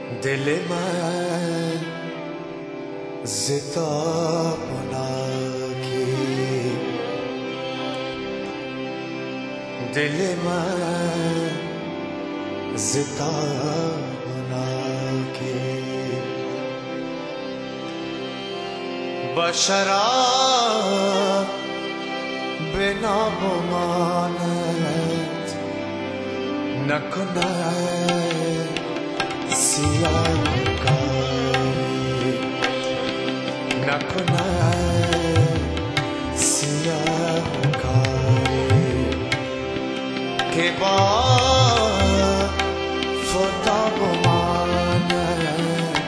دل من زتاب ناکی، دل من زتاب ناکی، با شراب به ناب ماند نکند سیاه کاری، نکند سیاه کاری که با فتاب ماند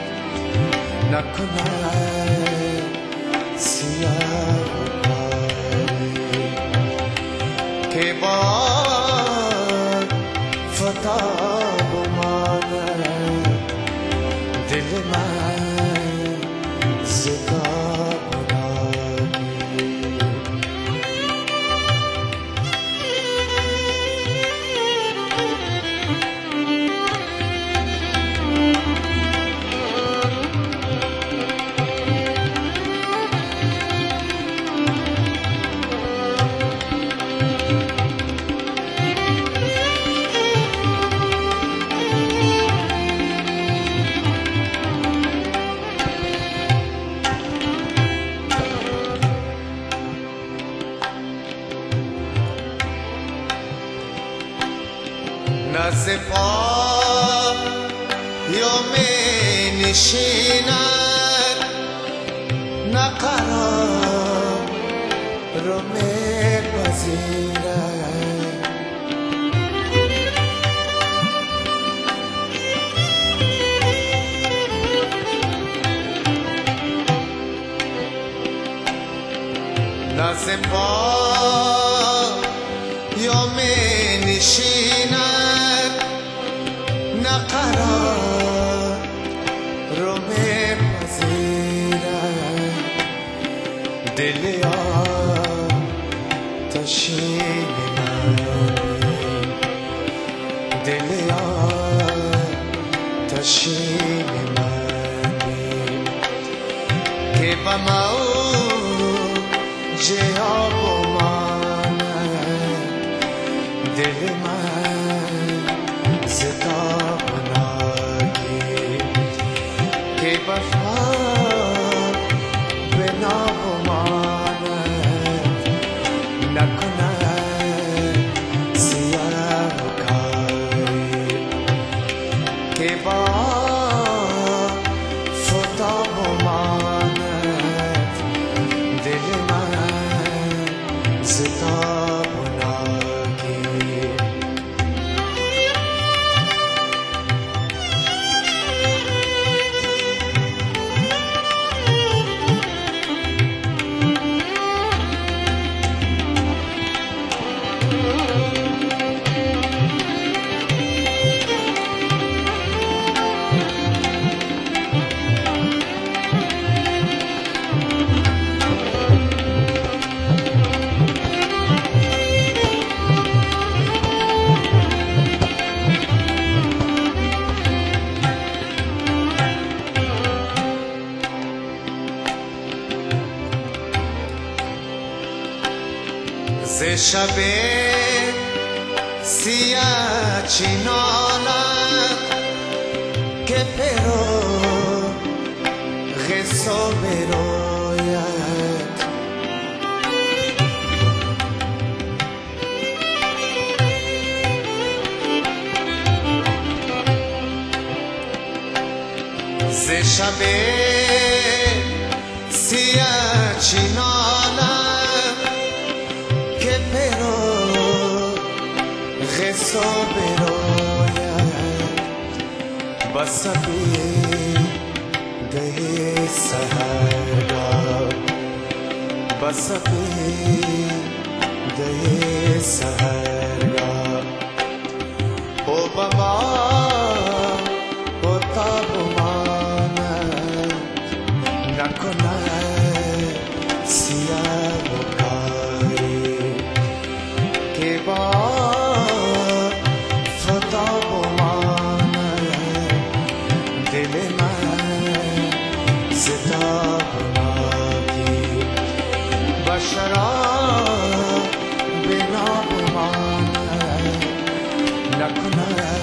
نکند سیاه کاری که با فتاب ماند دل من زتاب نزد پایم نشیند نه قرار می‌پذیرد، نزد پایم نشیند نه قرار رو می‌پذیرد، دل آتشین منی، دل آتشین منی که با موج آب ماند دل من زتاب ناکی که بفار به ناب ماند نکند سیاه کاری که با فتاب ماند دل من زتاب ناکی. ز شب سیاه چینانم که پرو غصه بروید، ز شب سیاه چینانم غصه براید با سپیده سحرگاه، با سپیده سحرگاه او با ما اتاب ماند نکند سیاه کاری که با فتاب ماند کنم